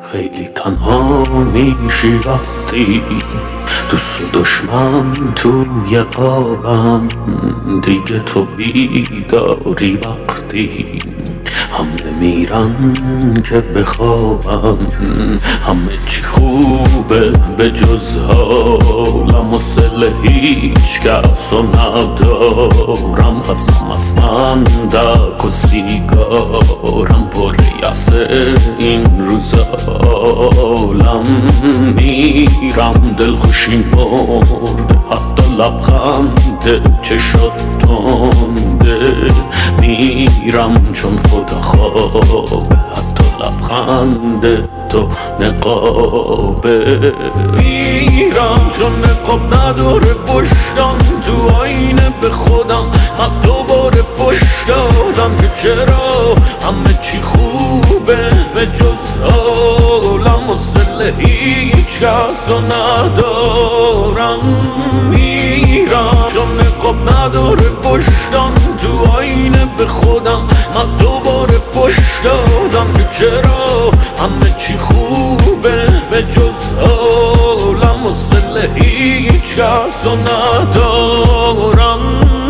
خیلی تنها میشی وقتی دوست و دشمن توی قابم، دیگه تو بیداری وقتی همه میرن که بخوابم. همه چی خوبه به جز حالم و سل هیچ کس و ندارم. قسم از فندک و سیگارم پر یسه این روزالم. میرم دلخوشی مرده حتی لبخند چشات تنده. میرم چون خدا خوابه حتی لبخند تو نقابه. میرم چون نقاب نداره پشتم، تو آینه به خودم من دوباره فش دادم که چرا همه چی خوبه به جز حالم و سل هیچ کس رو ندارم. میرم چون نقاب نداره پشتم، تو آینه به خودم من دوباره فش دادم که چرا همه چی خوبه به جز حالم و سل هیچ کس رو ندارم.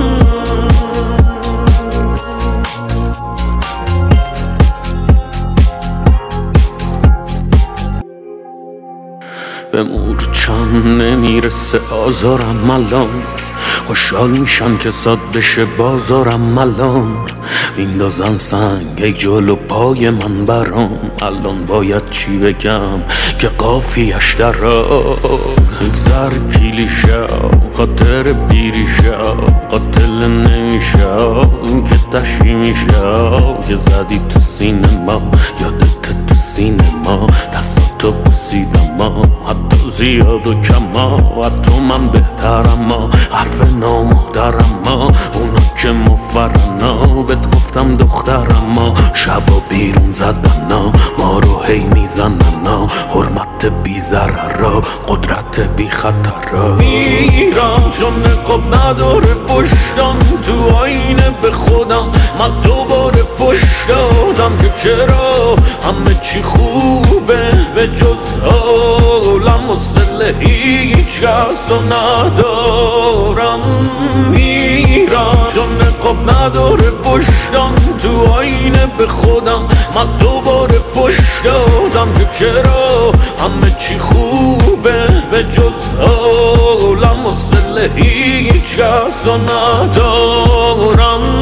به مورچم نمیرسه آزارم الان، خوشحال میشم که ساد بشه بازارم الان. میندازن سنگ ای جلو پای من برام، الان باید چی بگم که قافیش درام. اگذر کلیشم خاطر بیریشم، قاتل نمیشم که تشی میشم. که زدی تو سینما یادت تو سینما، دستاتو بوسیدم حتی زیاد و کما. حتی من بهترم حرف نامحترم، اونا که مفرنا بهت گفتم دخترم. شبا بیرون زدن ما رو هی میزنن، حرمت بی ضرر قدرت بی خطر. میرم چون نقاب نداره پشتم، تو آینه به خودم من دوباره فش دادم که چرا همه چی خوبه به جز حالم و سل هیچ کس رو ندارم. میرم چون نقاب نداره پشتم، تو آینه به خودم من دوباره فش دادم که چرا همه چی خوبه به جز حالم و سل هیچ کس رو ندارم.